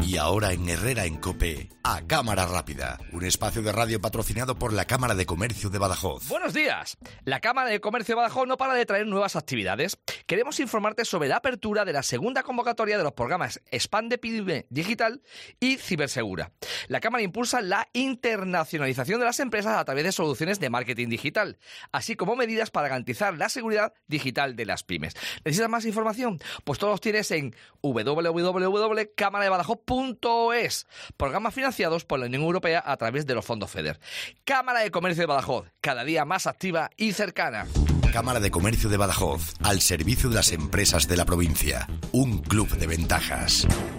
Y ahora en Herrera en COPE, A Cámara Rápida, un espacio de radio patrocinado por la Cámara de Comercio de Badajoz. Buenos días. La Cámara de Comercio de Badajoz no para de traer nuevas actividades. Queremos informarte sobre la apertura de la segunda convocatoria de los programas Expande Pyme Digital y Cibersegura. La Cámara impulsa la internacionalización de las empresas a través de soluciones de marketing digital, así como medidas para garantizar la seguridad digital de las pymes. ¿Necesitas más información? Pues todos los tienes en www.cámaradebadajoz.es. Programas financiados por la Unión Europea a través de los fondos FEDER. Cámara de Comercio de Badajoz, cada día más activa y cercana. Cámara de Comercio de Badajoz, al servicio de las empresas de la provincia. Un club de ventajas.